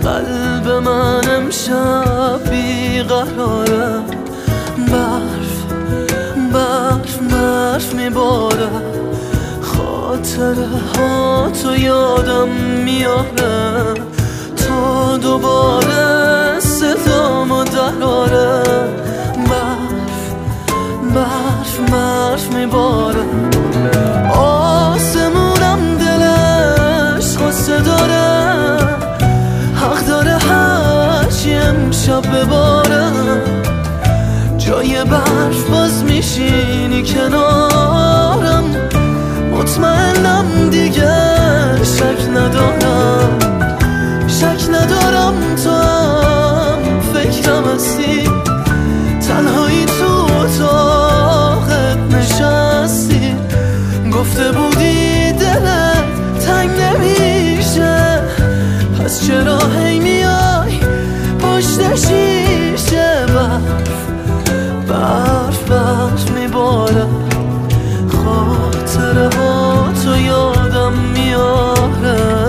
قلب من امشب بیقراره، برف میباره، خاطره ها تو یادم میاره تا دوباره صدامو دراره. برف میباره، آسمونم دلش غصه داره، حق داره هرچی امشب بباره. جای برف باز میشینی کنارم، مطمئنم دیگه شک ندارم تو هم فکرم هستی، تنهایی تو اتاقت نشستی، گفته بودی دلت تنگ نمیشه، پس چرا هی میای پشت شیشه؟ برف میباره، خاطره ها تو یادم میاره.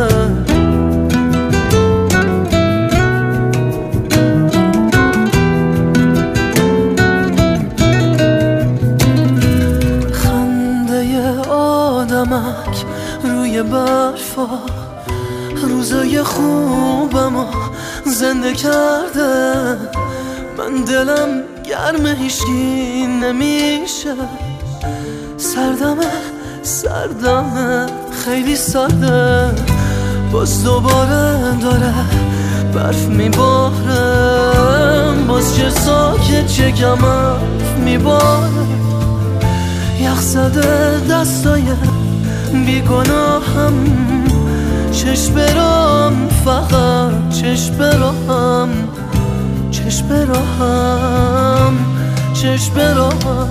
آدمک روی برفا روزای خوبمو زنده کرده، من دلم گرم هیچکی نمیشه، سردمه خیلی سرده، باز دوباره داره برف میباره، باز چه ساکت چه کمر میباره، یخ زده دستای بیگناهم، چشم برام فقط چشم برام.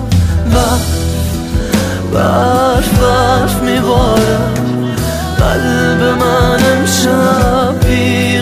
برف میباره، قلب من امشب